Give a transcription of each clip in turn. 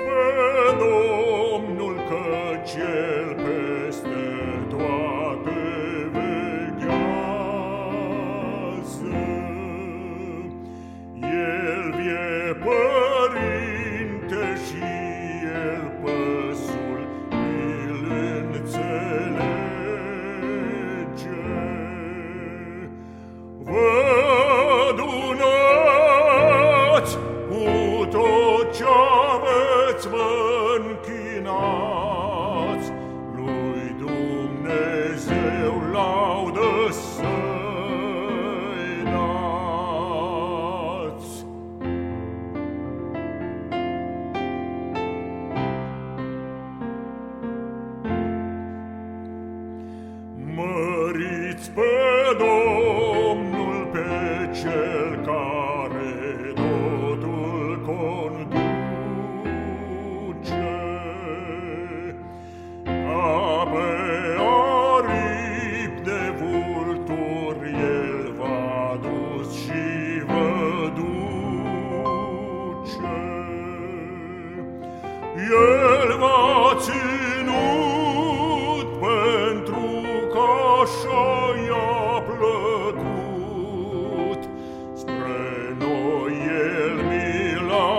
pe Domnul, căci El peste toate veghează. El vie părinte și El păsul îl înțelege. Vă adunați cu tot ce-aveți, vă închinați, lui Dumnezeu laudă să-i dați. Măriți pe Domnul, pe Cel care totul conduce, ca pe aripi de vulturi El v-a dus și vă duce. El v-a ținut pentru că așa i-a plăcut, spre noi El mila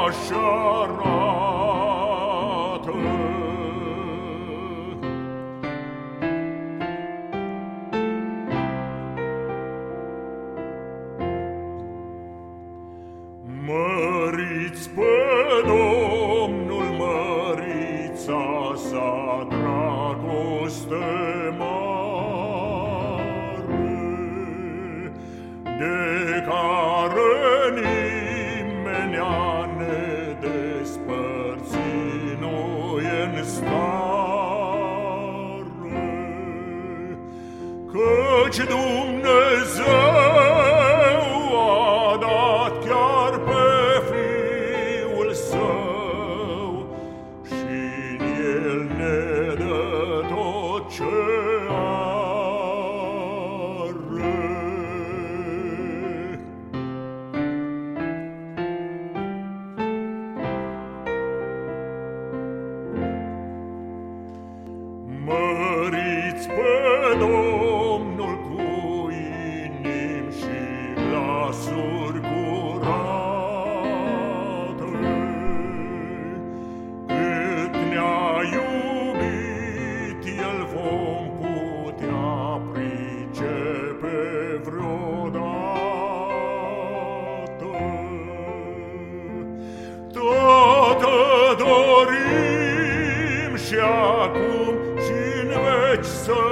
și-arată. Măriți pe Domnul, mărița sa dragoste mare, de care nimenea ne despărți noi în stare, căci Dumnezeu a dat chiar pe Fiul Său și El ne dă tot ce are. Măriți pe Domnul cu inimi și glasuri curate, cât ne-a iubit El vom putea pricepe vreodată. Tată, dorim și acum și în veci să